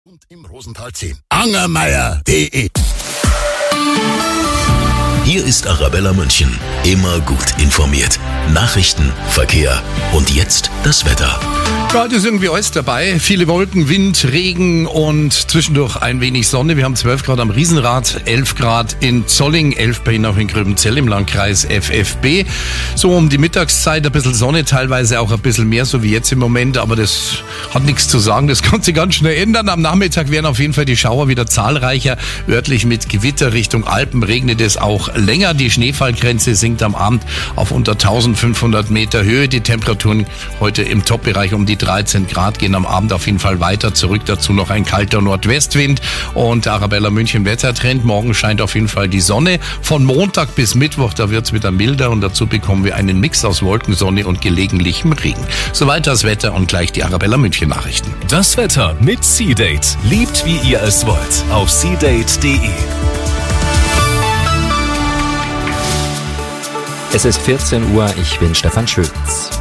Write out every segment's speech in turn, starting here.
Und im Rosental 10. Angermeier.de. Hier ist Arabella München. Immer gut informiert. Nachrichten, Verkehr und jetzt das Wetter. Ja, heute ist irgendwie alles dabei. Viele Wolken, Wind, Regen und zwischendurch ein wenig Sonne. Wir haben 12 Grad am Riesenrad, 11 Grad in Zolling, 11 bei Ihnen auch in Gröbenzell im Landkreis FFB. So um die Mittagszeit ein bisschen Sonne, teilweise auch ein bisschen mehr, so wie jetzt im Moment. Aber das hat nichts zu sagen, das kann sich ganz schnell ändern. Am Nachmittag werden auf jeden Fall die Schauer wieder zahlreicher. Örtlich mit Gewitter Richtung Alpen regnet es auch länger. Die Schneefallgrenze sinkt am Abend auf unter 1500 Meter Höhe. Die Temperaturen heute im Topbereich um die 13 Grad gehen am Abend auf jeden Fall weiter zurück. Dazu noch ein kalter Nordwestwind und Arabella München Wettertrend. Morgen scheint auf jeden Fall die Sonne. Von Montag bis Mittwoch, da wird's wieder milder und dazu bekommen wir einen Mix aus Wolkensonne und gelegentlichem Regen. Soweit das Wetter und gleich die Arabella München Nachrichten. Das Wetter mit Seedate. Liebt wie ihr es wollt. Auf seedate.de. Es ist 14 Uhr, ich bin Stefan Schütz.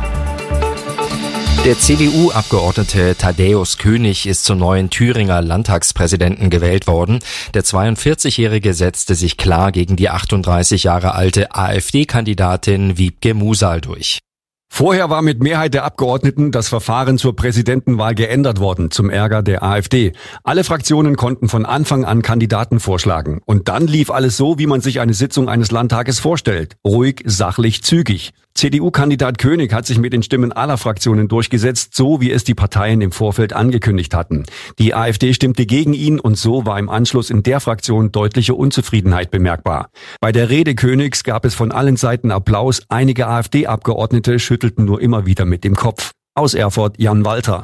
Der CDU-Abgeordnete Thaddäus König ist zum neuen Thüringer Landtagspräsidenten gewählt worden. Der 42-Jährige setzte sich klar gegen die 38 Jahre alte AfD-Kandidatin Wiebke Musal durch. Vorher war mit Mehrheit der Abgeordneten das Verfahren zur Präsidentenwahl geändert worden, zum Ärger der AfD. Alle Fraktionen konnten von Anfang an Kandidaten vorschlagen. Und dann lief alles so, wie man sich eine Sitzung eines Landtages vorstellt. Ruhig, sachlich, zügig. CDU-Kandidat König hat sich mit den Stimmen aller Fraktionen durchgesetzt, so wie es die Parteien im Vorfeld angekündigt hatten. Die AfD stimmte gegen ihn und so war im Anschluss in der Fraktion deutliche Unzufriedenheit bemerkbar. Bei der Rede Königs gab es von allen Seiten Applaus, einige AfD-Abgeordnete schüttelten nur immer wieder mit dem Kopf. Aus Erfurt Jan Walter.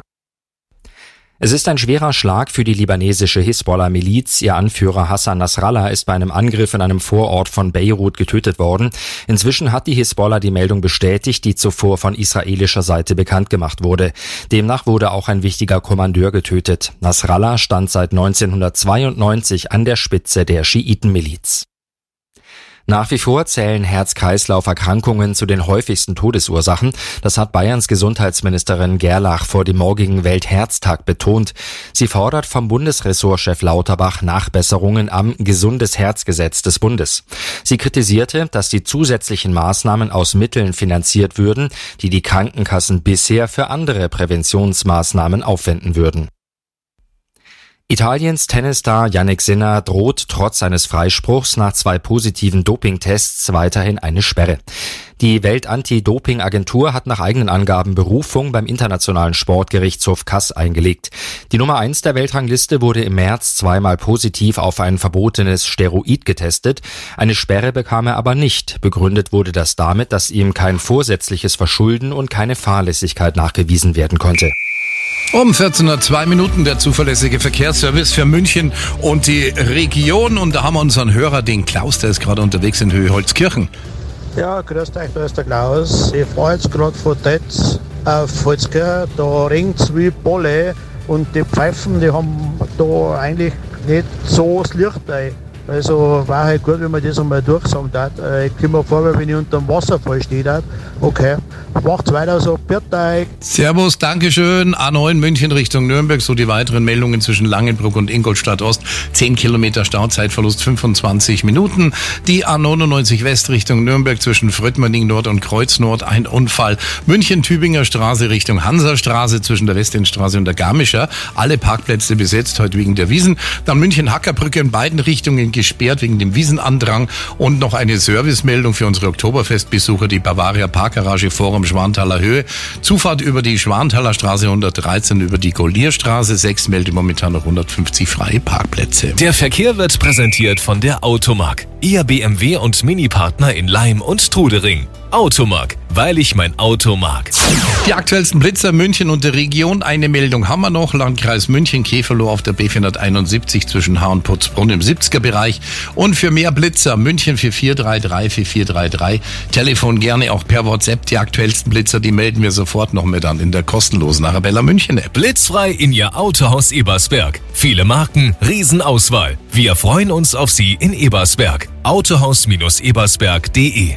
Es ist ein schwerer Schlag für die libanesische Hisbollah-Miliz. Ihr Anführer Hassan Nasrallah ist bei einem Angriff in einem Vorort von Beirut getötet worden. Inzwischen hat die Hisbollah die Meldung bestätigt, die zuvor von israelischer Seite bekannt gemacht wurde. Demnach wurde auch ein wichtiger Kommandeur getötet. Nasrallah stand seit 1992 an der Spitze der Schiitenmiliz. Nach wie vor zählen Herz-Kreislauf-Erkrankungen zu den häufigsten Todesursachen. Das hat Bayerns Gesundheitsministerin Gerlach vor dem morgigen Weltherztag betont. Sie fordert vom Bundesressortchef Lauterbach Nachbesserungen am Gesundes-Herz-Gesetz des Bundes. Sie kritisierte, dass die zusätzlichen Maßnahmen aus Mitteln finanziert würden, die die Krankenkassen bisher für andere Präventionsmaßnahmen aufwenden würden. Italiens Tennisstar Jannik Sinner droht trotz seines Freispruchs nach 2 positiven Dopingtests weiterhin eine Sperre. Die Welt-Anti-Doping-Agentur hat nach eigenen Angaben Berufung beim Internationalen Sportgerichtshof CAS eingelegt. Die Nummer 1 der Weltrangliste wurde im März 2-mal positiv auf ein verbotenes Steroid getestet. Eine Sperre bekam er aber nicht. Begründet wurde das damit, dass ihm kein vorsätzliches Verschulden und keine Fahrlässigkeit nachgewiesen werden konnte. Um 14:02 der zuverlässige Verkehrsservice für München und die Region. Und da haben wir unseren Hörer, den Klaus, der ist gerade unterwegs in Höhe-Holzkirchen. Ja, grüßt euch, da ist der Klaus. Ich fahre jetzt gerade von Tetz auf Holzkirchen. Da regnet es wie Bolle und die Pfeifen, die haben da eigentlich nicht so das Licht rein. Also war halt gut, wenn man das einmal durchsagen darf. Ich komme mir vor, wenn ich unter dem Wasserfall stehe. Okay, macht's weiter so, bitte euch. Servus, Dankeschön. A9 München Richtung Nürnberg, so die weiteren Meldungen zwischen Langenbruck und Ingolstadt Ost. 10 Kilometer Stauzeitverlust, 25 Minuten. Die A99 West Richtung Nürnberg zwischen Fröttmerding Nord und Kreuz Nord, ein Unfall. München-Tübinger Straße Richtung Hansastraße zwischen der Westendstraße und der Garmischer. Alle Parkplätze besetzt, heute wegen der Wiesen. Dann München-Hackerbrücke in beiden Richtungen gesperrt wegen dem Wiesenandrang. Und noch eine Servicemeldung für unsere Oktoberfestbesucher, die Bavaria Parkgarage Forum Schwanthaler Höhe. Zufahrt über die Schwanthaler Straße 113 über die Gollierstraße 6 meldet momentan noch 150 freie Parkplätze. Der Verkehr wird präsentiert von der Automark. Ihr BMW und Mini-Partner in Laim und Trudering. Automark, weil ich mein Auto mag. Die aktuellsten Blitzer München und der Region. Eine Meldung haben wir noch. Landkreis München, Käferloh auf der B471 zwischen Haar und Putzbrunn im 70er-Bereich. Und für mehr Blitzer München 4433. Telefon gerne auch per WhatsApp. Die aktuellsten Blitzer, die melden wir sofort noch mit an in der kostenlosen Arabella München App. Blitzfrei in Ihr Autohaus Ebersberg. Viele Marken, Riesenauswahl. Wir freuen uns auf Sie in Ebersberg. Autohaus-ebersberg.de.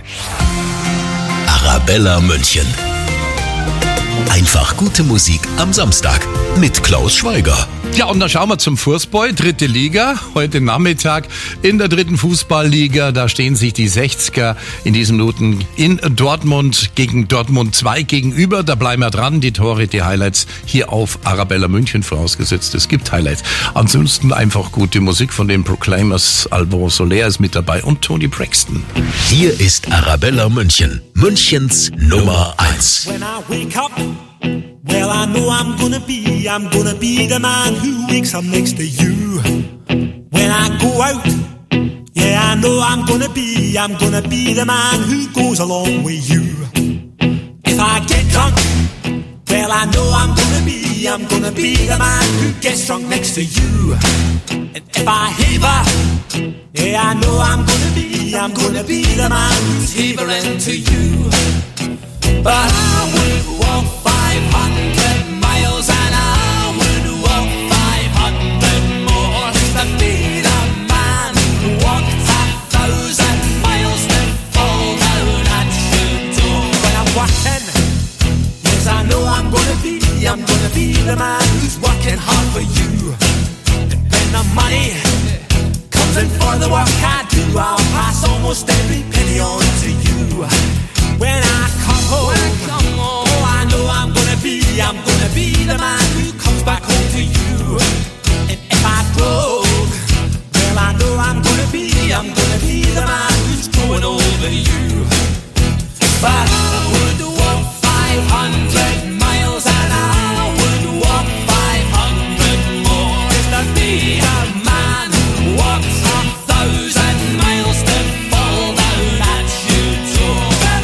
Arabella München. Einfach gute Musik am Samstag mit Klaus Schweiger. Ja, und dann schauen wir zum Fußball, 3. Liga, heute Nachmittag in der 3. Fußballliga, da stehen sich die 60er in diesen Minuten in Dortmund gegen Dortmund 2 gegenüber, da bleiben wir dran, die Tore, die Highlights hier auf Arabella München, vorausgesetzt, es gibt Highlights. Ansonsten einfach gute Musik von den Proclaimers, Alvaro Soler ist mit dabei und Tony Braxton. Hier ist Arabella München, Münchens Nummer 1. When I wake up, well, I know I'm gonna be the man who wakes up next to you. When I go out, yeah, I know I'm gonna be the man who goes along with you. If I get drunk, well, I know I'm gonna be the man who gets drunk next to you. And if I haver, yeah, I know I'm gonna be the man who's havering to you. But I would walk 500 miles and I would walk 500 more to be the man who walked 1,000 miles to fall down at your door. When I'm working, yes, I know I'm gonna be the man who's working hard for you. And when the money comes in for the work I do, I'll pass almost every penny on to you. When I come home, oh, I know I'm gonna be the man who comes back home to you. And if I broke, well, I know I'm gonna be the man who's growing over you. But I would walk 500 miles and I would walk 500 more just to be the man who walks 1,000 miles to fall down at your door.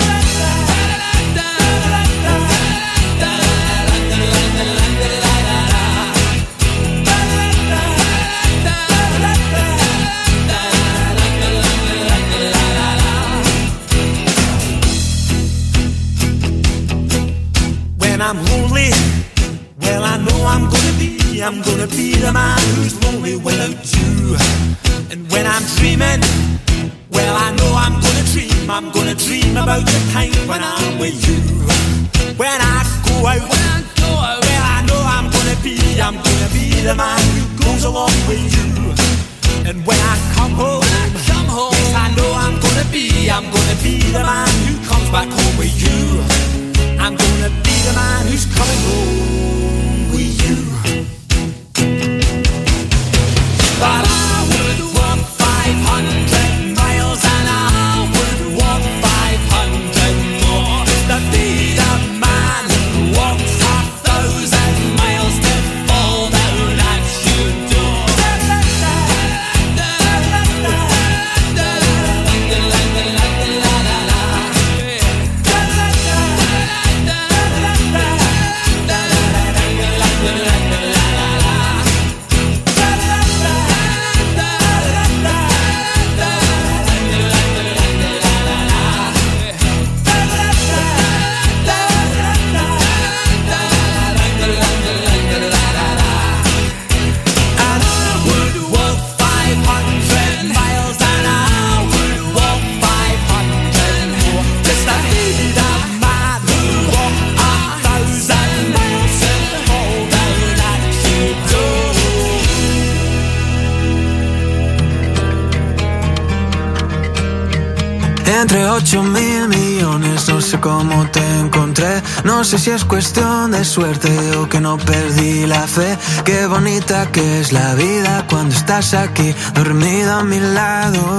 When I'm lonely, well, I know I'm gonna be the man who's lonely without you. And when I'm dreaming, well, I know I'm gonna dream about the time when I'm with you. When I go out, well, I know I'm gonna be the man who goes along with you. And when I come home, yes, I know I'm gonna be the man who comes back home with you. I'm gonna be the man who's coming home with you. But I would walk 500 miles and I would walk 500 more to be the man who walks 1,000 miles to fall down at your door. Entre 8.000 millones, no sé cómo te encontré. No sé si es cuestión de suerte o que no perdí la fe. Qué bonita que es la vida cuando estás aquí, dormida a mi lado.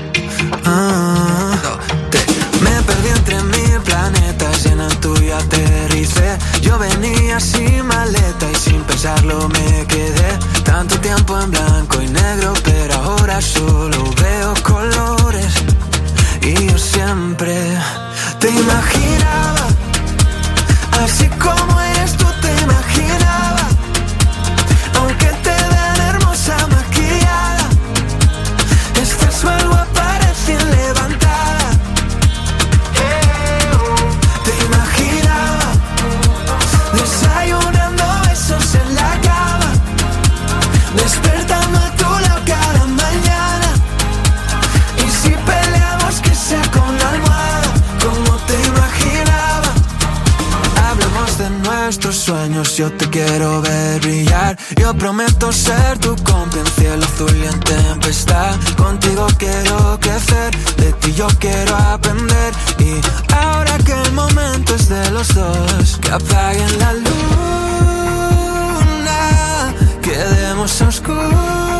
Me perdí entre 1000 planetas y en el tuyo aterricé. Yo venía sin maleta y sin pensarlo me quedé. Tanto tiempo en blanco y negro, pero ahora solo veo colores. Y yo siempre te imaginaba, así como eres tú te imaginaba. Aunque te vean hermosa maquillada, estás mal guapa recién levantada. Te imaginaba desayunando besos en la cama, despertando a tu lado cada mañana. Y si peleamos que sea con la almohada, como te imaginaba. Hablamos de nuestros sueños yo te quiero ver brillar. Yo prometo ser tu compa en cielo azul y en tempestad. Contigo quiero crecer, de ti yo quiero aprender. Y ahora que el momento es de los dos, que apaguen la luna, quedemos a oscuras.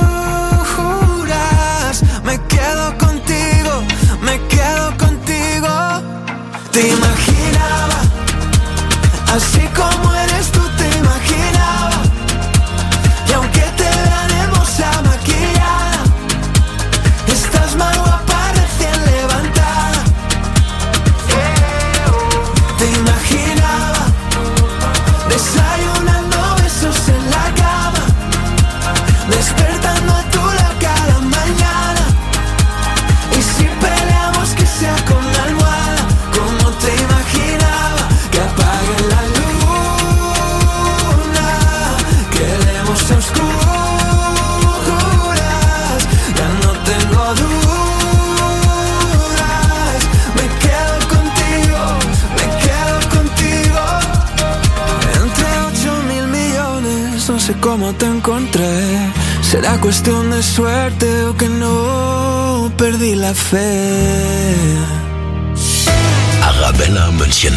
Me quedo contigo, me quedo contigo. Te imaginaba, así como eres tú te imaginaba. Y aunque te vean hermosa maquillada, estás más guapa recién levantada. Te imaginaba desayunando besos en la cama, despertando a tu lado cada mañana. Y si peleamos que sea con la almohada, como te imaginaba. Que apague la luna, quedemos a oscuras. Ya no tengo dudas, me quedo contigo, me quedo contigo. Entre 8.000 millones, no sé cómo te encontré. Será cuestión de suerte o que no perdí la fe. Arabella München.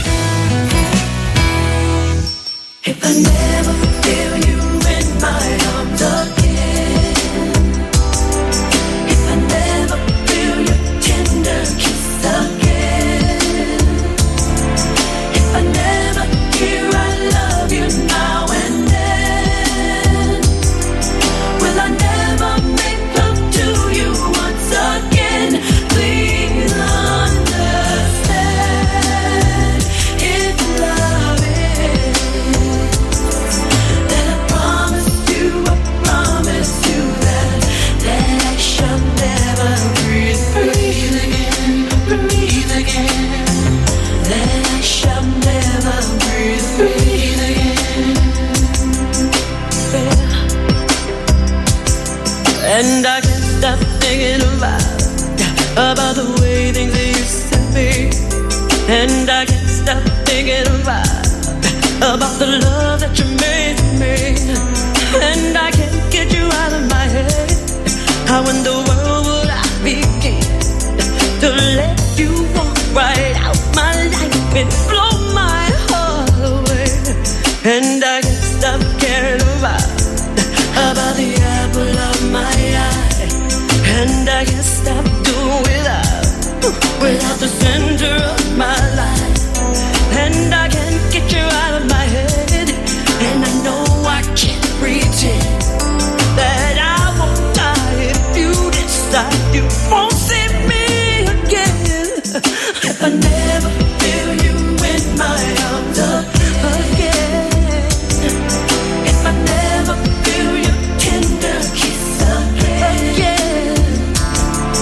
If I never feel you in my arms again, if I never feel your tender kiss again, if I never hear I love you now and then, will I never make love to you once again? Please understand, if love is, then I promise you that I shall never breathe again, that I shall never breathe again. And I can't stop thinking about the way things used to be. And I can't stop thinking about the love that you made me. And I can't get you out of my head. How in the world would I begin to let you walk right out my life and blow my heart away? And I can't stop caring about the apple of my eye. And I can't stop doing without the center of my life. And I can't get you out of my head. And I know I can't pretend that I won't die if you decide you won't see me again. If I never feel you in my arms again, if I never feel your tender kiss again,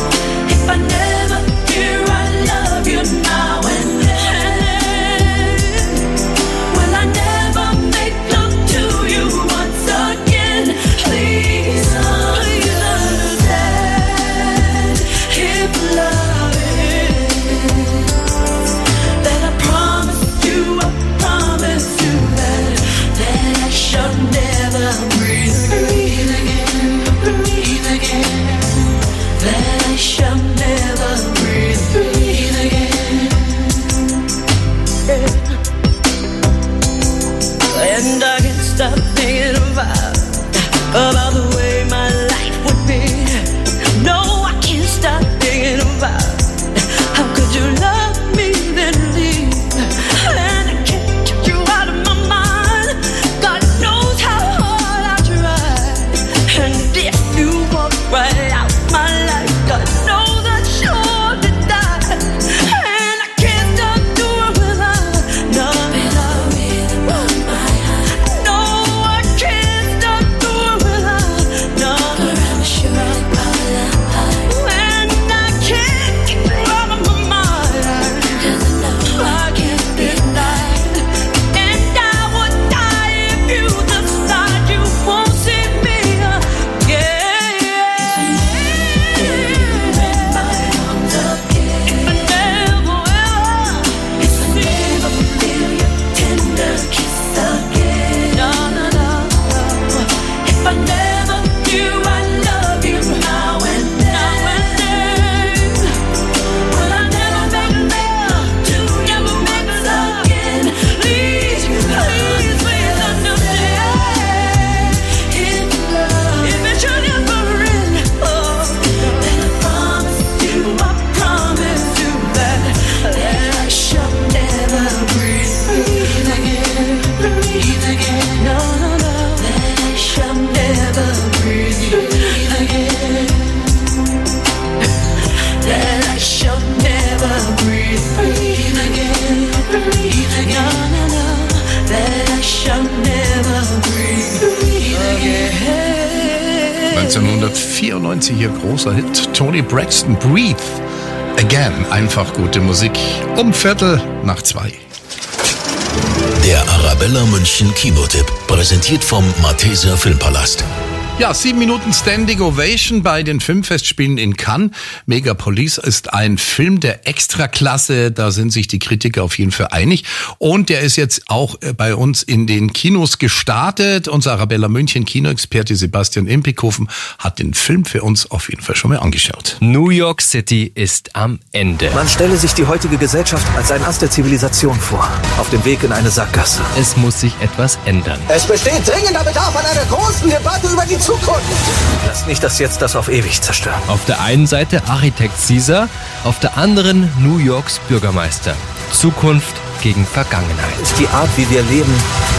1994 ihr großer Hit. Toni Braxton, Breathe Again. Einfach gute Musik. 1:15. Der Arabella München Kinotipp, präsentiert vom Malteser Filmpalast. Ja, 7 Minuten Standing Ovation bei den Filmfestspielen in Cannes. Megapolis ist ein Film der Extraklasse, da sind sich die Kritiker auf jeden Fall einig. Und der ist jetzt auch bei uns in den Kinos gestartet. Unser Arabella München Kinoexperte Sebastian Impikhofen hat den Film für uns auf jeden Fall schon mal angeschaut. New York City ist am Ende. Man stelle sich die heutige Gesellschaft als ein Ast der Zivilisation vor, auf dem Weg in eine Sackgasse. Es muss sich etwas ändern. Es besteht dringender Bedarf an einer großen Debatte über die Zukunft. Lasst nicht das auf ewig zerstören. Auf der einen Seite Architekt Caesar, auf der anderen New Yorks Bürgermeister. Zukunft gegen Vergangenheit. Ist die Art, wie wir leben,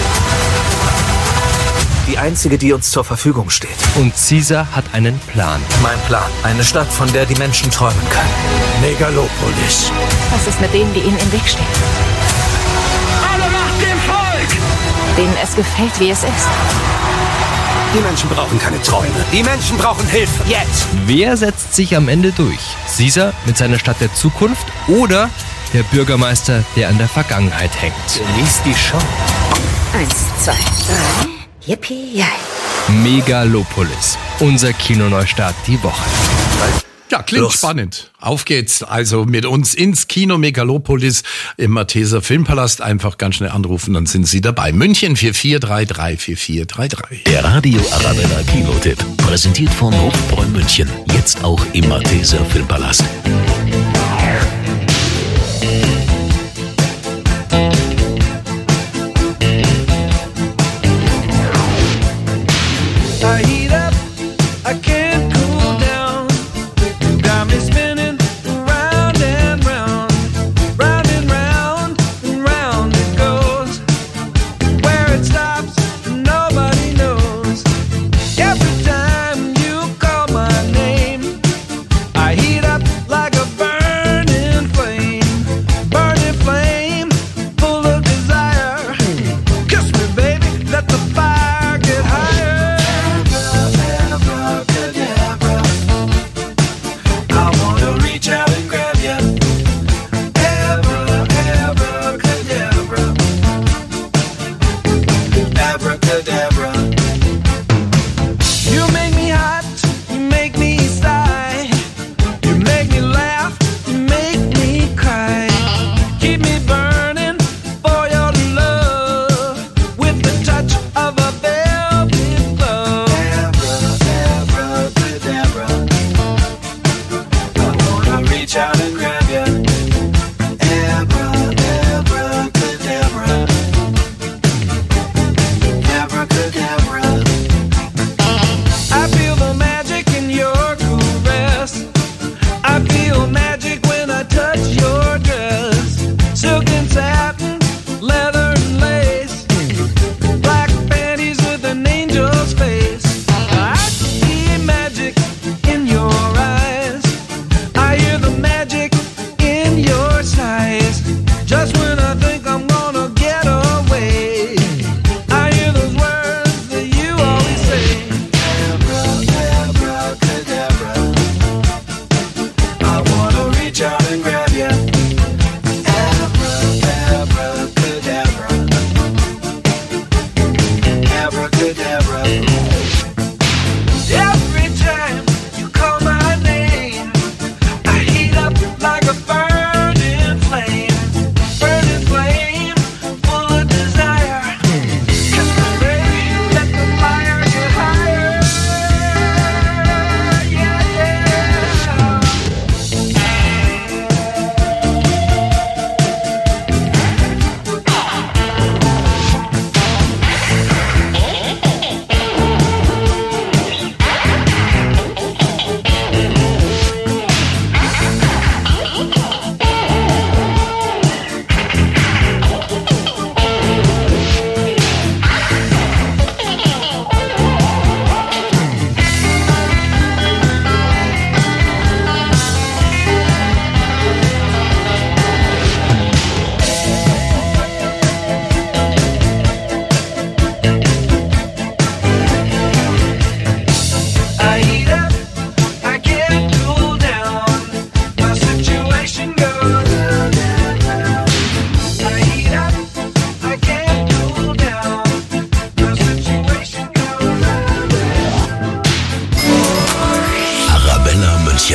die einzige, die uns zur Verfügung steht. Und Caesar hat einen Plan. Mein Plan. Eine Stadt, von der die Menschen träumen können. Megalopolis. Was ist mit denen, die ihnen im Weg stehen? Alle Macht dem Volk! Denen es gefällt, wie es ist. Die Menschen brauchen keine Träume. Die Menschen brauchen Hilfe. Jetzt! Wer setzt sich am Ende durch? Caesar mit seiner Stadt der Zukunft oder der Bürgermeister, der an der Vergangenheit hängt? Genießt die Show. 1, 2, 3. Yippie! Megalopolis. Unser Kinoneustart die Woche. Ja, klingt spannend. Auf geht's also mit uns ins Kino Megalopolis im Malteser Filmpalast. Einfach ganz schnell anrufen, dann sind Sie dabei. München 4433. Der Radio Arabella Kinotipp, präsentiert von Hofbräu München. Jetzt auch im Malteser Filmpalast. Like a burning flame, full München.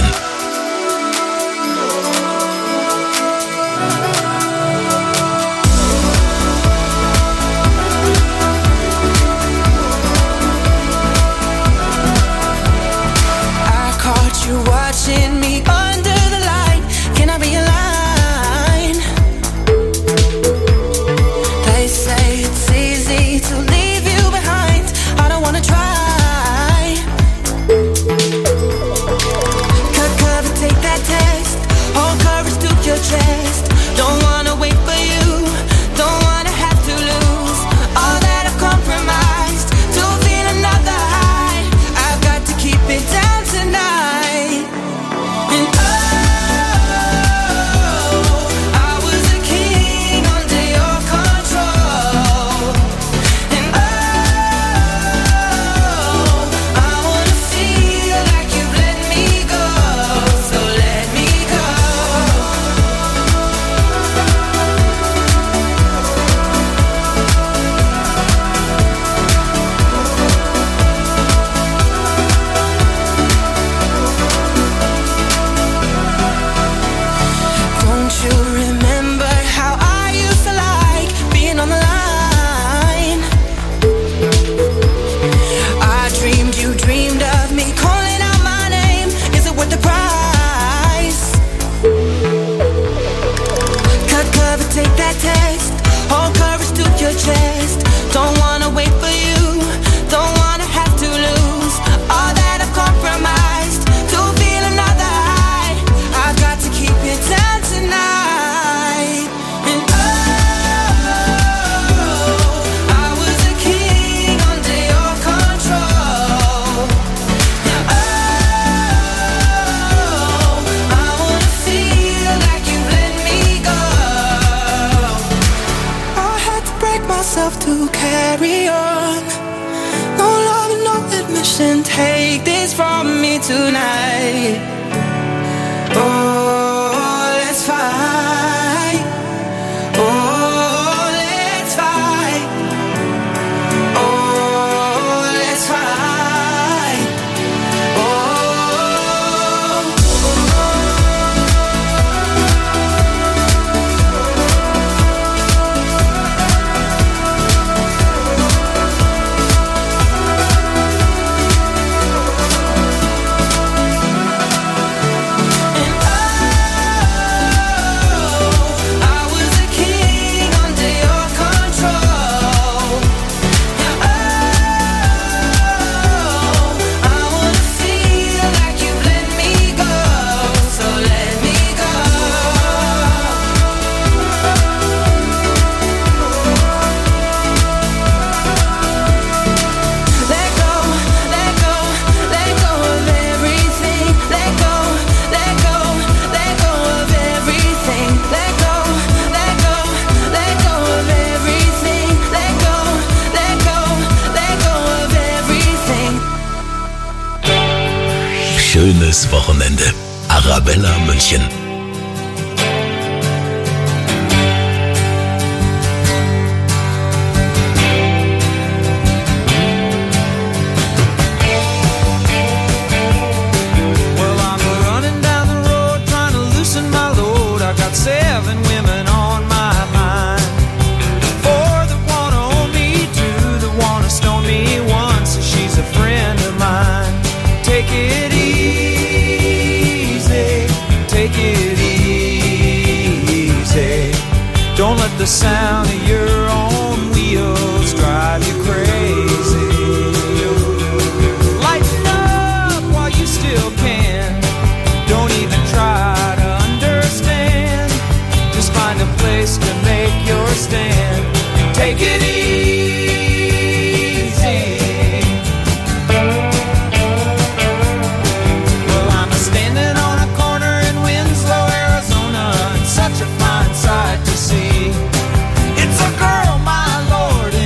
You watching me under the light. Can I be a line? They say it's easy to leave you behind. I don't wanna try. Cut cover, take that test. Hold courage, stoop your chest. Don't wanna wait for you. Don't wanna have to lose all that I've compromised to feel another high. I've got to keep it down tonight. Don't wanna wait for you. Don't wanna have to lose all that I've compromised to feel another high. I've got to keep it down tonight. And I was a king under your control. I wanna feel like you've let me go. I had to break myself to carry on. No love and no admission. Take this from me tonight. Oh, let's fight. Oh, let's fight. Oh, let's fight. Schönes Wochenende. Arabella München. Well, I'm running down the road trying to loosen my load. I got 7 women on my mind. 4 that wanna own me, 2 that wanna stone me, 1 says she's a friend of mine. Take it easy, take it easy. Don't let the sound of your own wheels drive you crazy. Lighten up while you still can. Don't even try to understand. Just find a place to make your stand. Take it easy. Well, I'm standing on a corner in Winslow, Arizona, and such a fine sight to see. It's a girl, my lord,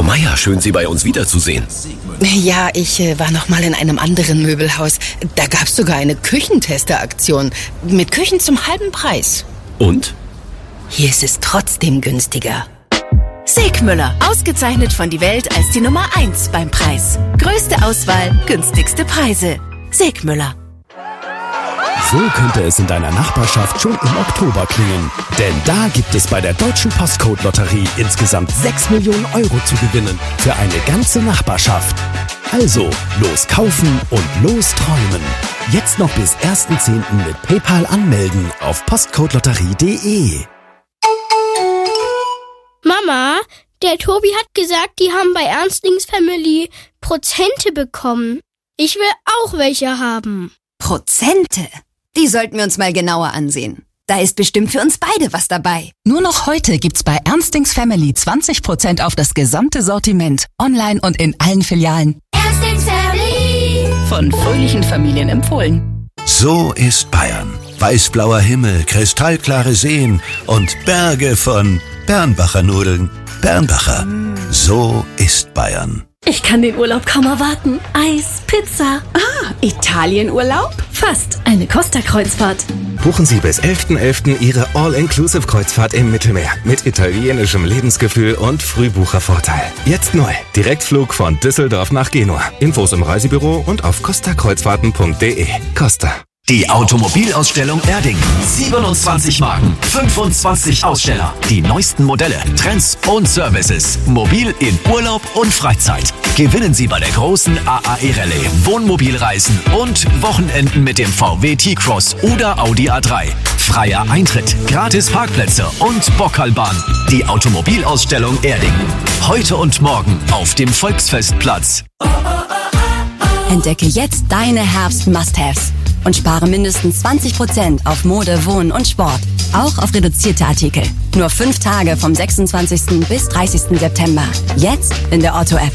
Frau Meier, schön Sie bei uns wiederzusehen. Ja, ich war noch mal in einem anderen Möbelhaus. Da gab's sogar eine Küchentester-Aktion mit Küchen zum halben Preis. Und? Hier ist es trotzdem günstiger. Segmüller, ausgezeichnet von Die Welt als die Nummer 1 beim Preis. Größte Auswahl, günstigste Preise. Segmüller. So könnte es in deiner Nachbarschaft schon im Oktober klingen. Denn da gibt es bei der Deutschen Postcode-Lotterie insgesamt 6 Millionen Euro zu gewinnen für eine ganze Nachbarschaft. Also, los kaufen und los träumen. Jetzt noch bis 1.10. mit PayPal anmelden auf postcodelotterie.de. Mama, der Tobi hat gesagt, die haben bei Ernstlings Family Prozente bekommen. Ich will auch welche haben. Prozente? Die sollten wir uns mal genauer ansehen. Da ist bestimmt für uns beide was dabei. Nur noch heute gibt's bei Ernstings Family 20% auf das gesamte Sortiment. Online und in allen Filialen. Ernstings Family. Von fröhlichen Familien empfohlen. So ist Bayern. Weißblauer Himmel, kristallklare Seen und Berge von Bernbacher Nudeln. Bernbacher. So ist Bayern. Ich kann den Urlaub kaum erwarten. Eis, Pizza. Italienurlaub? Fast. Eine Costa-Kreuzfahrt. Buchen Sie bis 11.11. Ihre All-Inclusive-Kreuzfahrt im Mittelmeer mit italienischem Lebensgefühl und Frühbuchervorteil. Jetzt neu. Direktflug von Düsseldorf nach Genua. Infos im Reisebüro und auf costakreuzfahrten.de. Costa. Die Automobilausstellung Erding. 27 Marken, 25 Aussteller. Die neuesten Modelle, Trends und Services. Mobil in Urlaub und Freizeit. Gewinnen Sie bei der großen AAE-Rallye Wohnmobilreisen und Wochenenden mit dem VW T-Cross oder Audi A3. Freier Eintritt, gratis Parkplätze und Bockerlbahn. Die Automobilausstellung Erding. Heute und morgen auf dem Volksfestplatz. Entdecke jetzt deine Herbst-Must-Haves und spare mindestens 20% auf Mode, Wohnen und Sport. Auch auf reduzierte Artikel. Nur 5 Tage vom 26. bis 30. September. Jetzt in der Otto-App.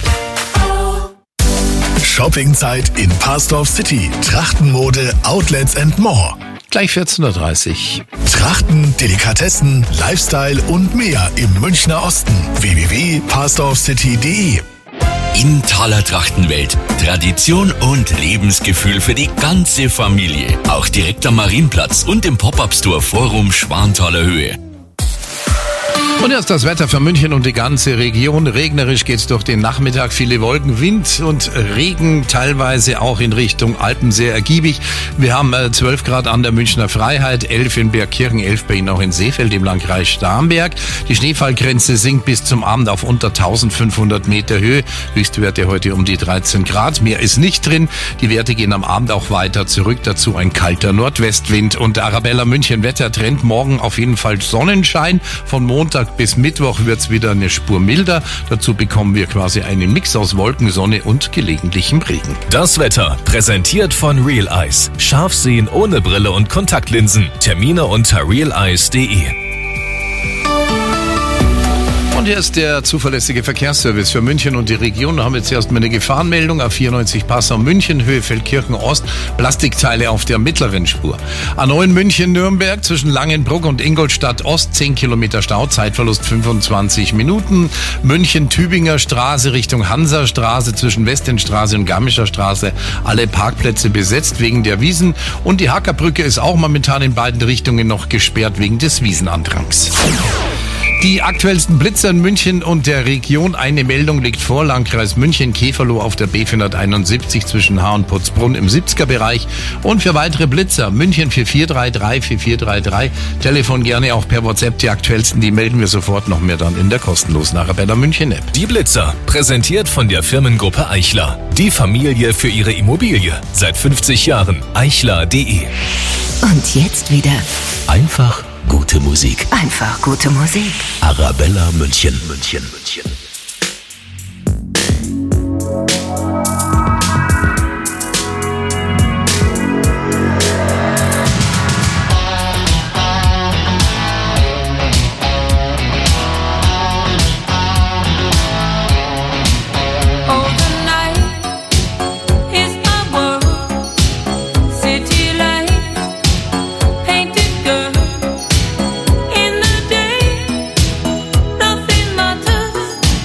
Shoppingzeit in Parsdorf City. Trachtenmode, Outlets and more. Gleich 14.30 Uhr. Trachten, Delikatessen, Lifestyle und mehr im Münchner Osten. www.parsdorfcity.de. In toller Trachtenwelt. Tradition und Lebensgefühl für die ganze Familie. Auch direkt am Marienplatz und im Pop-Up-Store Forum Schwanthaler Höhe. Und erst das Wetter für München und die ganze Region. Regnerisch geht's durch den Nachmittag. Viele Wolken, Wind und Regen, teilweise auch in Richtung Alpen sehr ergiebig. Wir haben 12 Grad an der Münchner Freiheit, 11 in Bergkirchen, 11 bei Ihnen auch in Seefeld im Landkreis Starnberg. Die Schneefallgrenze sinkt bis zum Abend auf unter 1500 Meter Höhe. Höchstwerte heute um die 13 Grad. Mehr ist nicht drin. Die Werte gehen am Abend auch weiter zurück. Dazu ein kalter Nordwestwind. Und Arabella München Wettertrend. Morgen auf jeden Fall Sonnenschein. Von Montag bis Mittwoch wird's wieder eine Spur milder. Dazu bekommen wir quasi einen Mix aus Wolken, Sonne und gelegentlichem Regen. Das Wetter präsentiert von Real Eyes. Scharf sehen ohne Brille und Kontaktlinsen. Termine unter realeyes.de. Und hier ist der zuverlässige Verkehrsservice für München und die Region. Da haben wir jetzt erstmal eine Gefahrenmeldung. A94 Passau München, Höhe Feldkirchen Ost, Plastikteile auf der mittleren Spur. A9 München Nürnberg zwischen Langenbruck und Ingolstadt Ost, 10 Kilometer Stau, Zeitverlust 25 Minuten. München Tübinger Straße Richtung Hansastraße zwischen Westenstraße und Garmischer Straße, alle Parkplätze besetzt wegen der Wiesen. Und die Hackerbrücke ist auch momentan in beiden Richtungen noch gesperrt wegen des Wiesenandrangs. Die aktuellsten Blitzer in München und der Region. Eine Meldung liegt vor. Landkreis München, Käferloh auf der B471 zwischen Haar und Putzbrunn im 70er-Bereich. Und für weitere Blitzer, München 4433 4433. Telefon gerne auch per WhatsApp. Die aktuellsten, die melden wir sofort noch mehr dann in der kostenlosen Arabella München App. Die Blitzer, präsentiert von der Firmengruppe Eichler. Die Familie für ihre Immobilie. Seit 50 Jahren. Eichler.de. Und jetzt wieder Einfach gute Musik. einfach gute Musik. Arabella München, München, München. Nothing matters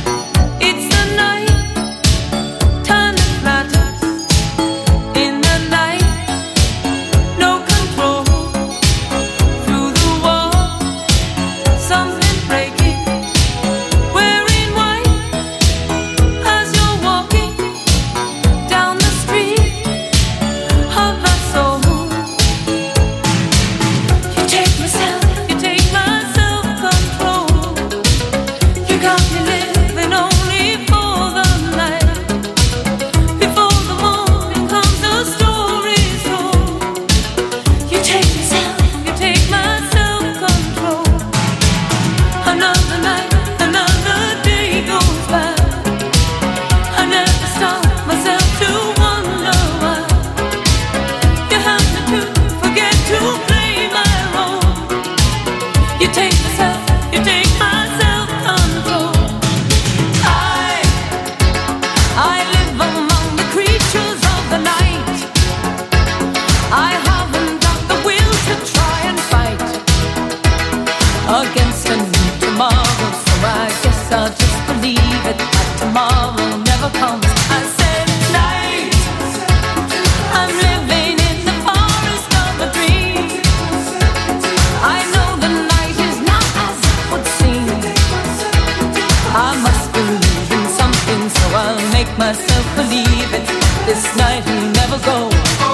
myself believing this night will never go.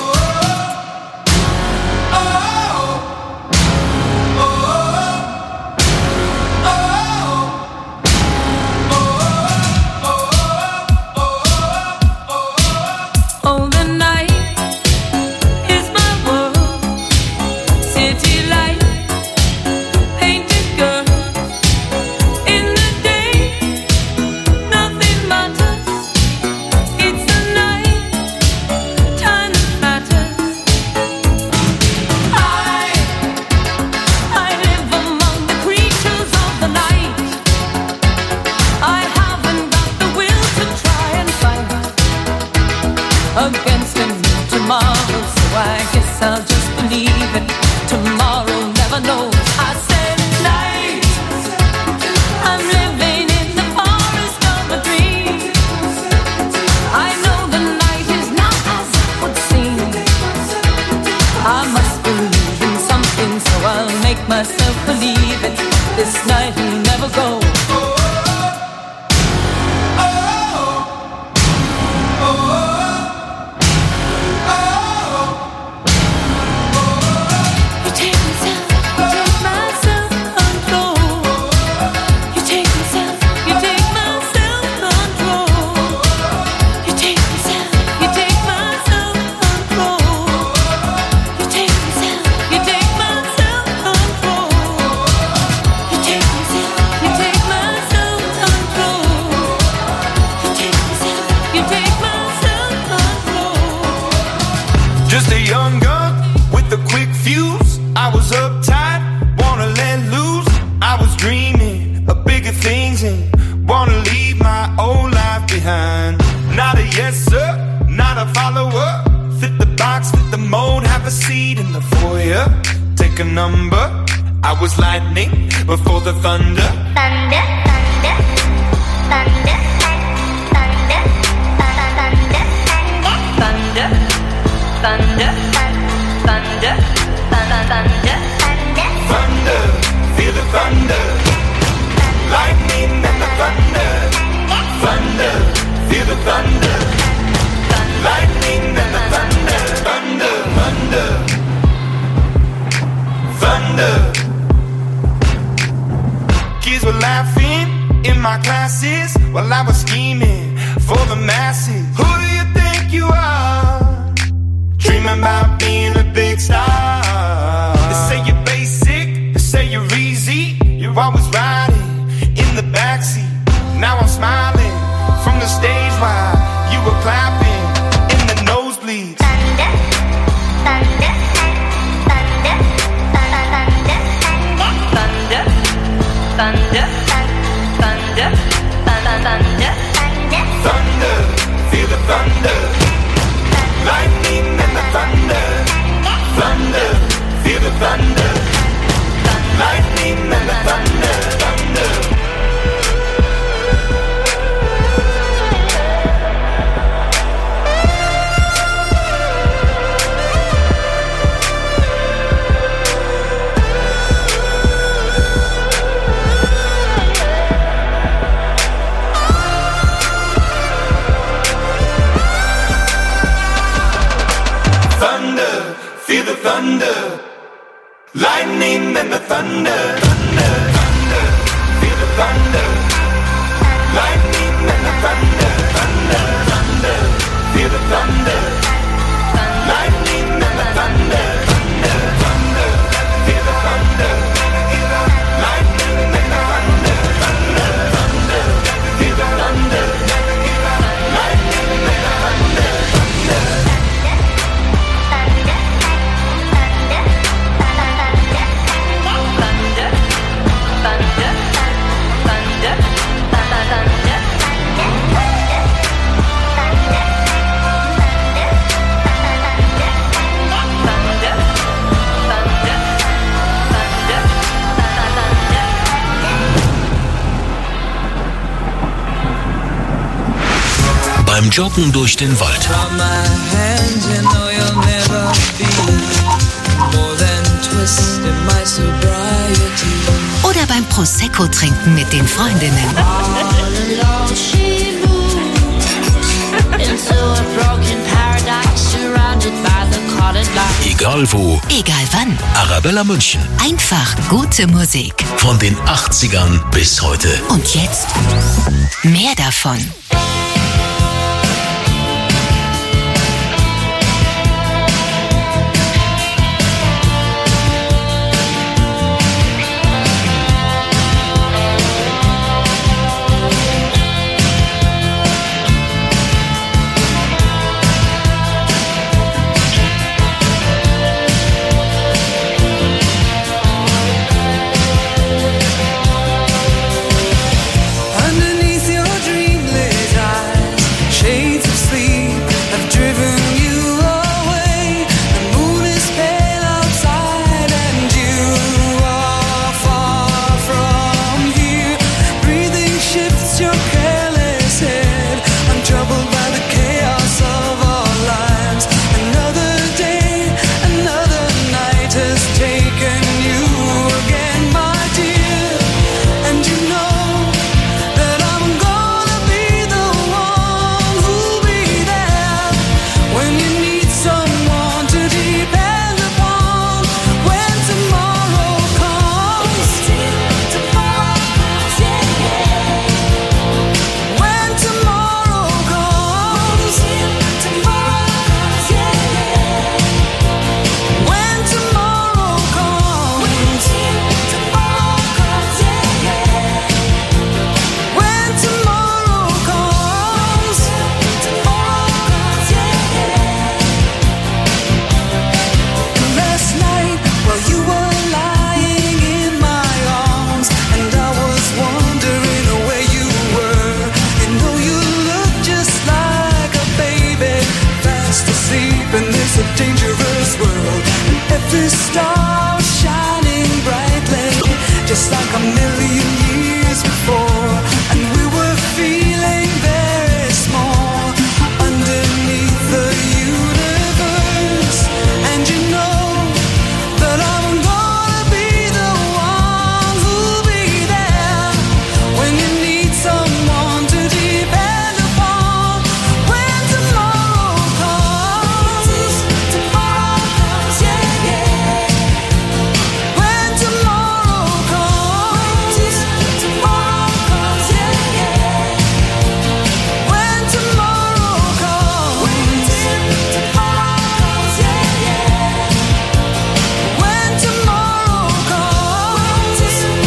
Beim Joggen durch den Wald. Oder beim Prosecco trinken mit den Freundinnen. Egal wo. Egal wann. Arabella München. Einfach gute Musik. Von den 80ern bis heute. Und jetzt mehr davon. Underneath your dreamless eyes, shades of sleep have driven you away. The moon is pale outside and you are far from here. Breathing shifts your careless head, untroubled by the chaos of our lives. Another day, another night has taken you again, my dear. And you know that I'm gonna be the one who'll be there when you need someone to depend upon. When tomorrow comes, when tomorrow comes, when tomorrow comes, when tomorrow comes, last night while you were lying in my arms and I was wondering where you were, you know you look just like a baby, fast asleep in this dangerous world, and every star shining brightly, just like a million years before, and we were feeling very small underneath the universe. And you know that I'm gonna be the one who'll be there when you need someone to depend upon. When tomorrow comes, yeah, yeah. When tomorrow comes, yeah, yeah. When tomorrow comes, yeah, yeah. When tomorrow comes,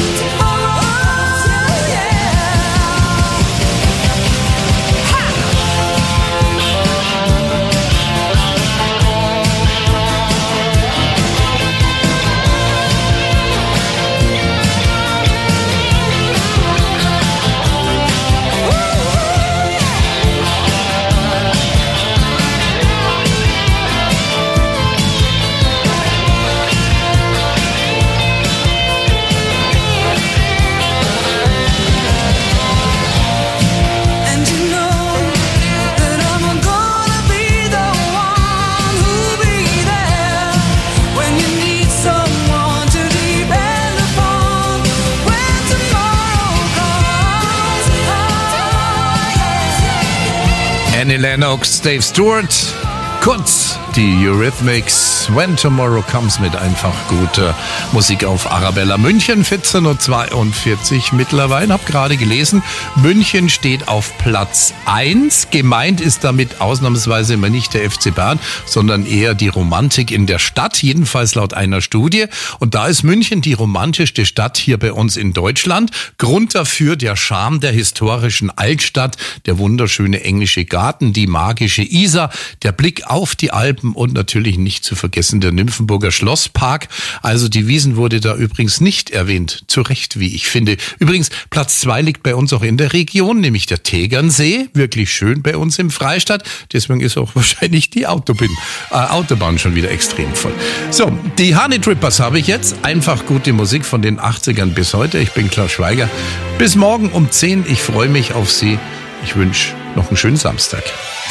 and you know that I'm gonna be the one who'll be there when you need someone to depend upon. When tomorrow comes, Annie Lennox, Dave Stewart, kurz die Eurythmics, When Tomorrow Comes mit einfach guter Musik auf Arabella München, 14:42 Uhr mittlerweile. Hab gerade gelesen, München steht auf Platz 1. Gemeint ist damit ausnahmsweise immer nicht der FC Bayern, sondern eher die Romantik in der Stadt, jedenfalls laut einer Studie. Und da ist München die romantischste Stadt hier bei uns in Deutschland. Grund dafür der Charme der historischen Altstadt, der wunderschöne englische Garten, die magische Isar, der Blick auf die Alpen und natürlich nicht zu vergessen der Nymphenburger Schlosspark. Also die Wiesn wurde da übrigens nicht erwähnt. Zu Recht, wie ich finde. Übrigens, Platz 2 liegt bei uns auch in der Region, nämlich der Tegernsee. Wirklich schön bei uns im Freistaat. Deswegen ist auch wahrscheinlich die Autobahn schon wieder extrem voll. So, die Honey Drippers habe ich jetzt. Einfach gute Musik von den 80ern bis heute. Ich bin Klaus Schweiger. Bis morgen um 10. Ich freue mich auf Sie. Ich wünsche noch einen schönen Samstag.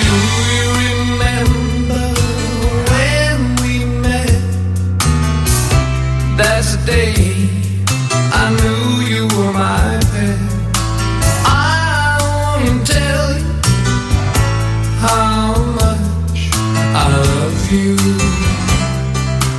That's the day I knew you were my pet. I want to tell you how much I love you.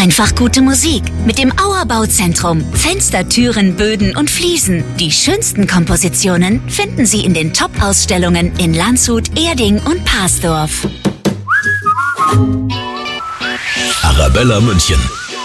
einfach gute Musik. Mit dem Auer Bauzentrum. Fenster, Türen, Böden und Fliesen. Die schönsten Kompositionen finden Sie in den Top-Ausstellungen in Landshut, Erding und Parsdorf. Arabella München.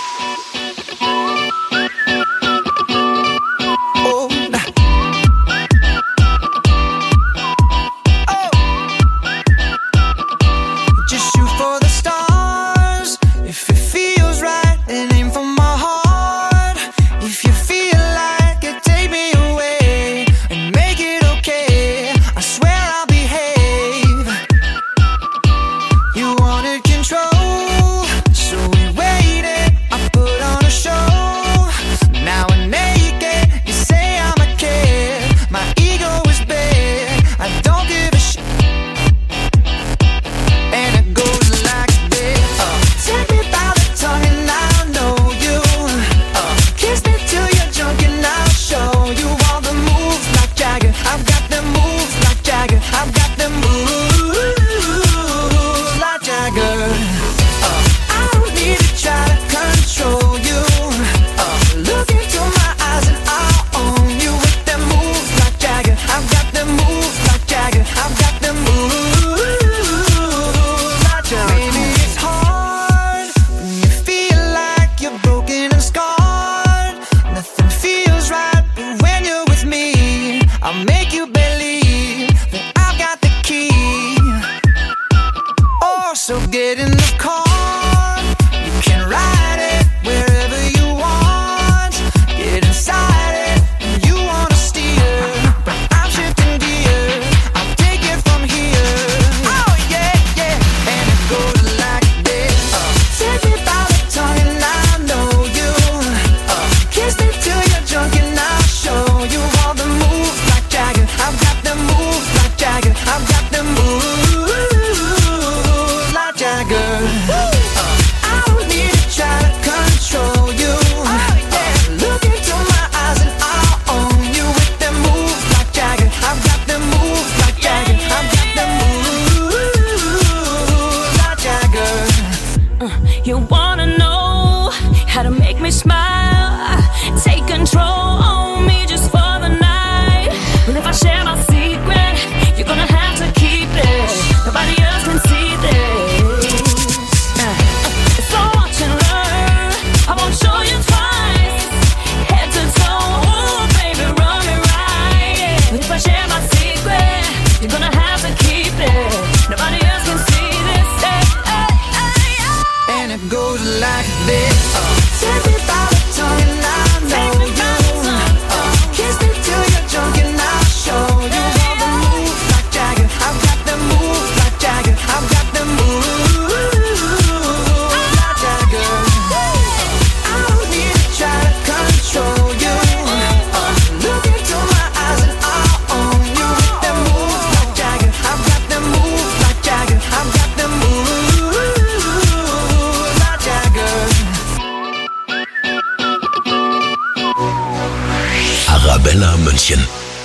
Arabella München.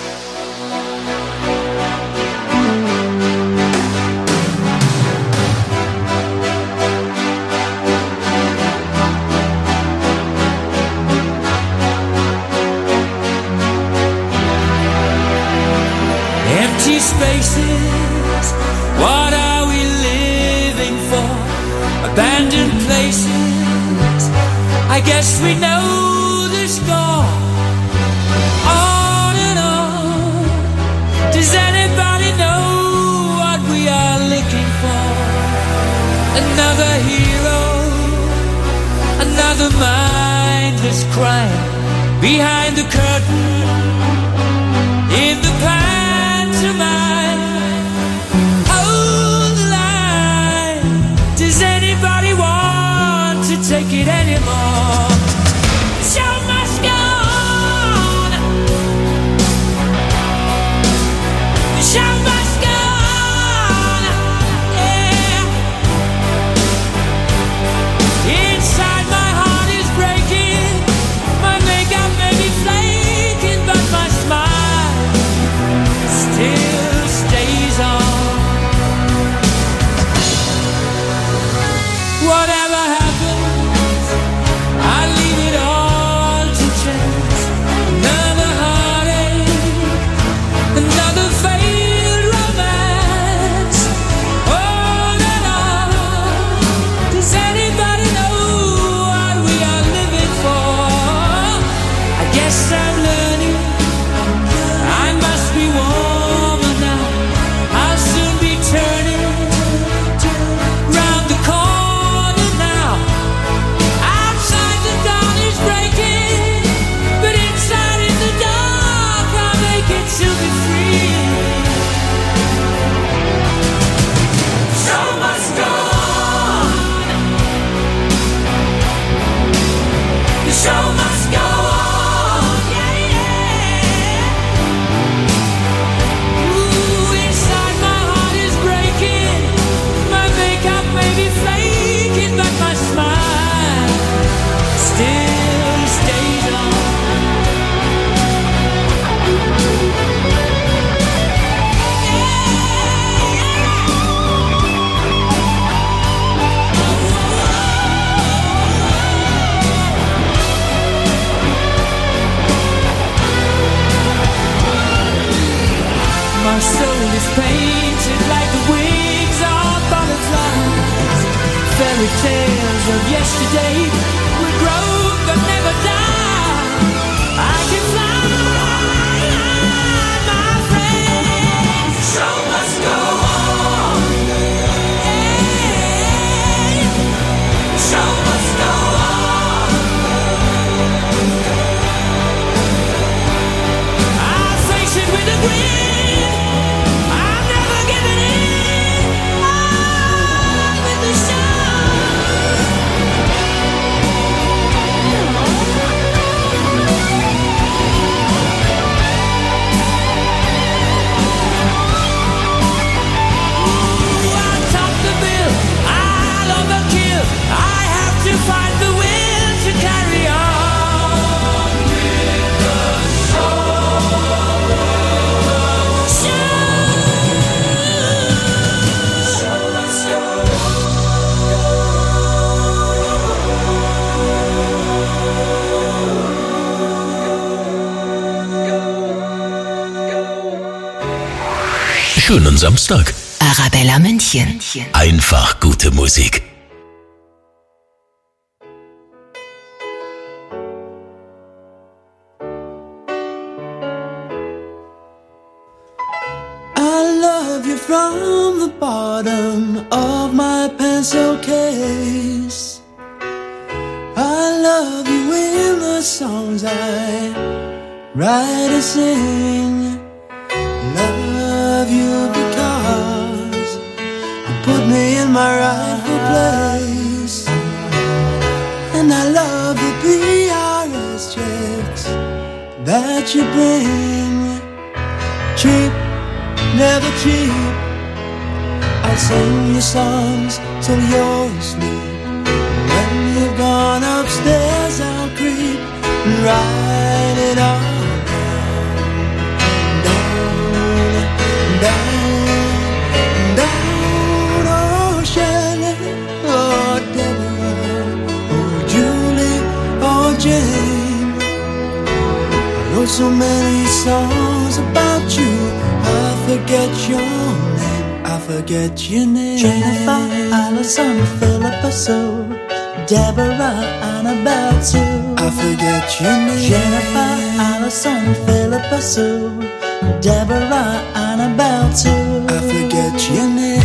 Empty spaces, what are we living for? Abandoned places, I guess we know the score. On and on, does anybody know what we are looking for? Another hero, another mindless crime behind the curtain, in the pantomime. Hold the line, does anybody want to take it anymore? The show must go on. The show must go on. Yeah. Inside my heart is breaking, my makeup may be flaking, but my smile still stays on. Whatever happens, brings back my smile. Still stays on. My soul is painted like the wings of butterflies. Fairy tales of yesterday will grow but never die. I can fly, my friend. Show must go on. Show must go on. I face it with a grin. Find the will to carry on with the Schönen Samstag. Arabella München. Einfach gute Musik. From the bottom of my pencil case, I love you in the songs I write and sing. Love you because you put me in my rightful place. And I love the PRS checks that you bring. Cheap, never cheap. I'll sing your songs till you're asleep. When you've gone upstairs, I'll creep and write it all down, down, down. Oh, Shelley, oh, Deborah, oh, Julie, oh, Jane. I wrote so many songs about you, I forget your name. I forget your name. Jennifer, Allison, Philippa Sue, Deborah, Annabelle Sue. I forget your name. Jennifer, Allison, Philippa Sue, Deborah, Annabelle Sue. I forget your name.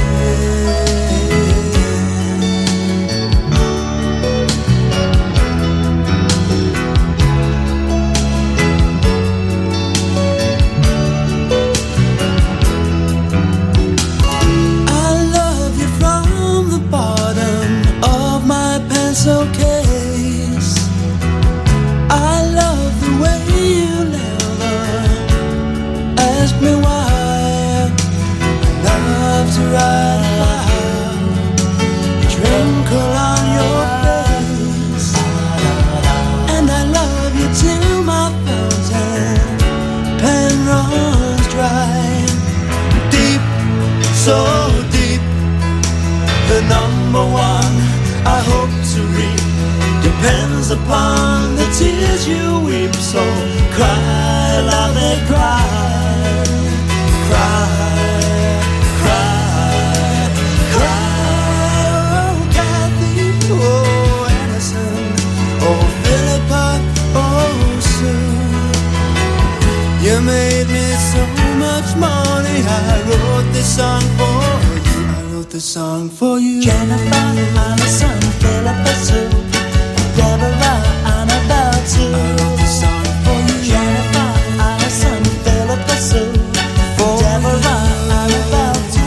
Case. I love the way you never ask me why. I love to ride about, twinkle on your face, and I love you till my fountain pen runs dry. Deep, so deep, the number one I hope to reap depends upon the tears you weep. So cry, love it, cry, cry, cry, cry. Oh, Kathy, oh, Anderson, oh, Philippa, oh, Sue. You made me so much money. I wrote this song for you. I wrote this song for you. Jennifer, Allison, Philippa Sue, Deborah, Annabelle Sue. I wrote this song for you. Jennifer, Allison, Philippa Sue, Deborah, Annabelle Sue.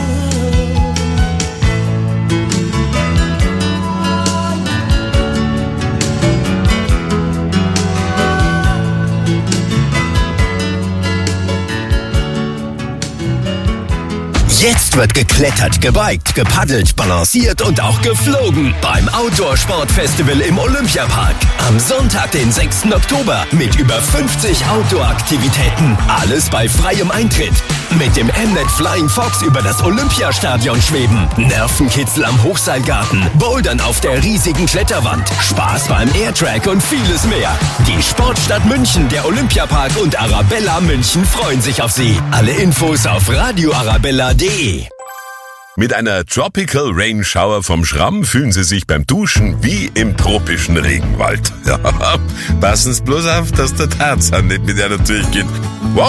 Jetzt wird geklettert, gebiked, gepaddelt, balanciert und auch geflogen beim Outdoor-Sport-Festival im Olympiapark. Am Sonntag, den 6. Oktober mit über 50 Outdoor-Aktivitäten. Alles bei freiem Eintritt. Mit dem Mnet Flying Fox über das Olympiastadion schweben. Nervenkitzel am Hochseilgarten. Bouldern auf der riesigen Kletterwand. Spaß beim Airtrack und vieles mehr. Die Sportstadt München, der Olympiapark und Arabella München freuen sich auf Sie. Alle Infos auf radioarabella.de. Mit einer Tropical Rain Shower vom Schramm fühlen Sie sich beim Duschen wie im tropischen Regenwald. Ja, passen Sie bloß auf, dass der Tarzan nicht mit einer durchgeht. Wow!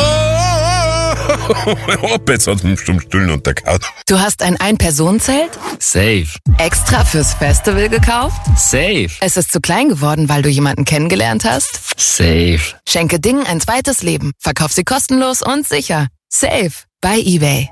Jetzt hat es zum Stullen unterkaut. Du hast ein Ein-Personen-Zelt? Safe. Extra fürs Festival gekauft? Safe. Es ist zu klein geworden, weil du jemanden kennengelernt hast? Safe. Schenke Dingen ein zweites Leben. Verkauf sie kostenlos und sicher. Safe. Bei eBay.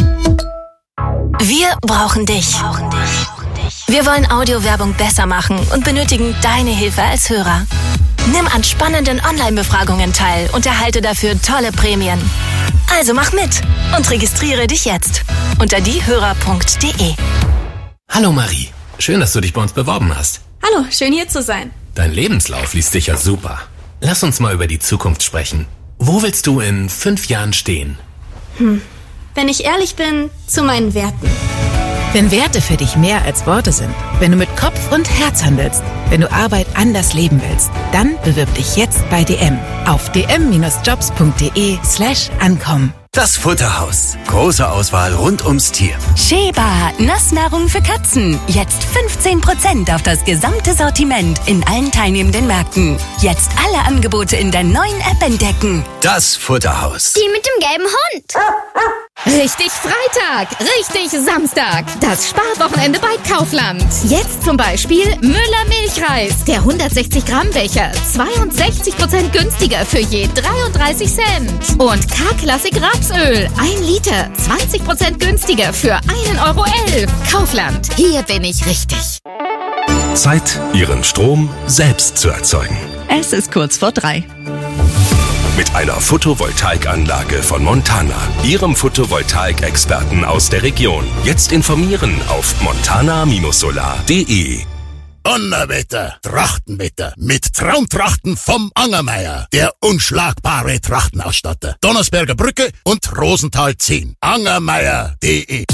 Wir brauchen dich. Wir wollen Audiowerbung besser machen und benötigen deine Hilfe als Hörer. Nimm an spannenden Online-Befragungen teil und erhalte dafür tolle Prämien. Also mach mit und registriere dich jetzt unter diehörer.de. Hallo Marie, schön, dass du dich bei uns beworben hast. Hallo, schön hier zu sein. Dein Lebenslauf liest sich ja super. Lass uns mal über die Zukunft sprechen. Wo willst du in 5 Jahren stehen? Wenn ich ehrlich bin, zu meinen Werten. Wenn Werte für dich mehr als Worte sind, wenn du mit Kopf und Herz handelst, wenn du Arbeit anders leben willst, dann bewirb dich jetzt bei DM auf dm-jobs.de/ankommen. Das Futterhaus. Große Auswahl rund ums Tier. Sheba, Nassnahrung für Katzen. Jetzt 15% auf das gesamte Sortiment in allen teilnehmenden Märkten. Jetzt alle Angebote in der neuen App entdecken. Das Futterhaus. Die mit dem gelben Hund. Richtig Freitag, richtig Samstag. Das Sparwochenende bei Kaufland. Jetzt zum Beispiel Müller Milchreis. Der 160 Gramm Becher. 62% günstiger für je 33 Cent. Und K-Klassik Rapsöl. 1 Liter. 20% günstiger für 1,11 Euro. Kaufland. Hier bin ich richtig. Zeit, Ihren Strom selbst zu erzeugen. Es ist kurz vor 3. Mit einer Photovoltaikanlage von Montana, Ihrem Photovoltaik-Experten aus der Region. Jetzt informieren auf montana-solar.de. Donnerwetter, Trachtenwetter mit Traumtrachten vom Angermeier, der unschlagbare Trachtenausstatter. Donnersberger Brücke und Rosenthal 10. Angermeier.de.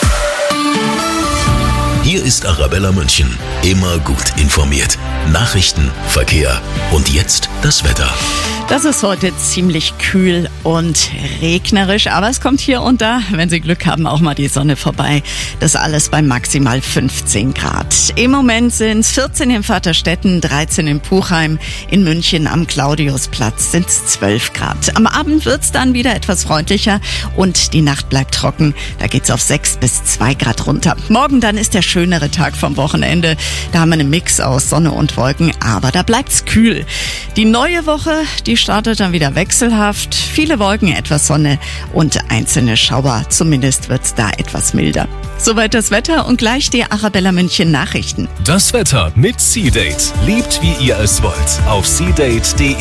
Hier ist Arabella München. Immer gut informiert. Nachrichten, Verkehr und jetzt das Wetter. Das ist heute ziemlich kühl und regnerisch, aber es kommt hier und da, wenn Sie Glück haben, auch mal die Sonne vorbei. Das alles bei maximal 15 Grad. Im Moment sind es 14 in Vaterstetten, 13 in Puchheim, in München am Claudiusplatz sind es 12 Grad. Am Abend wird es dann wieder etwas freundlicher und die Nacht bleibt trocken. Da geht es auf 6 bis 2 Grad runter. Morgen dann ist der schönere Tag vom Wochenende. Da haben wir einen Mix aus Sonne und Wolken, aber da bleibt's kühl. Die neue Woche, die startet dann wieder wechselhaft. Viele Wolken, etwas Sonne und einzelne Schauer. Zumindest wird's da etwas milder. Soweit das Wetter und gleich die Arabella München Nachrichten. Das Wetter mit Seedate. Lebt wie ihr es wollt. Auf seedate.de.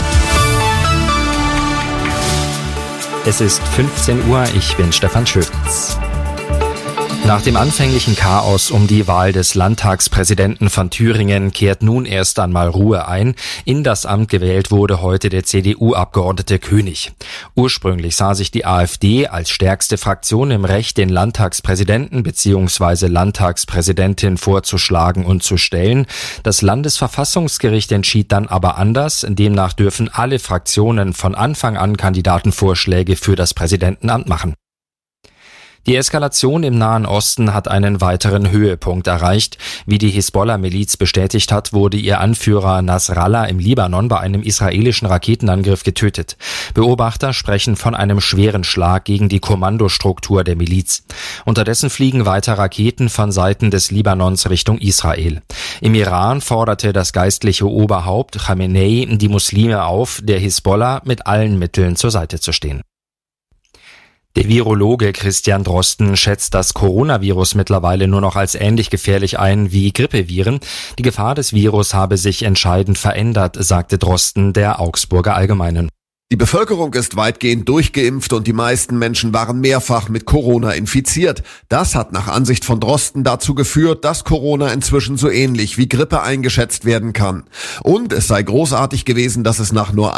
Es ist 15 Uhr, ich bin Stefan Schöpitz. Nach dem anfänglichen Chaos um die Wahl des Landtagspräsidenten von Thüringen kehrt nun erst einmal Ruhe ein. In das Amt gewählt wurde heute der CDU-Abgeordnete König. Ursprünglich sah sich die AfD als stärkste Fraktion im Recht, den Landtagspräsidenten bzw. Landtagspräsidentin vorzuschlagen und zu stellen. Das Landesverfassungsgericht entschied dann aber anders. Demnach dürfen alle Fraktionen von Anfang an Kandidatenvorschläge für das Präsidentenamt machen. Die Eskalation im Nahen Osten hat einen weiteren Höhepunkt erreicht. Wie die Hisbollah-Miliz bestätigt hat, wurde ihr Anführer Nasrallah im Libanon bei einem israelischen Raketenangriff getötet. Beobachter sprechen von einem schweren Schlag gegen die Kommandostruktur der Miliz. Unterdessen fliegen weiter Raketen von Seiten des Libanons Richtung Israel. Im Iran forderte das geistliche Oberhaupt Khamenei die Muslime auf, der Hisbollah mit allen Mitteln zur Seite zu stehen. Der Virologe Christian Drosten schätzt das Coronavirus mittlerweile nur noch als ähnlich gefährlich ein wie Grippeviren. Die Gefahr des Virus habe sich entscheidend verändert, sagte Drosten der Augsburger Allgemeinen. Die Bevölkerung ist weitgehend durchgeimpft und die meisten Menschen waren mehrfach mit Corona infiziert. Das hat nach Ansicht von Drosten dazu geführt, dass Corona inzwischen so ähnlich wie Grippe eingeschätzt werden kann. Und es sei großartig gewesen, dass es nach nur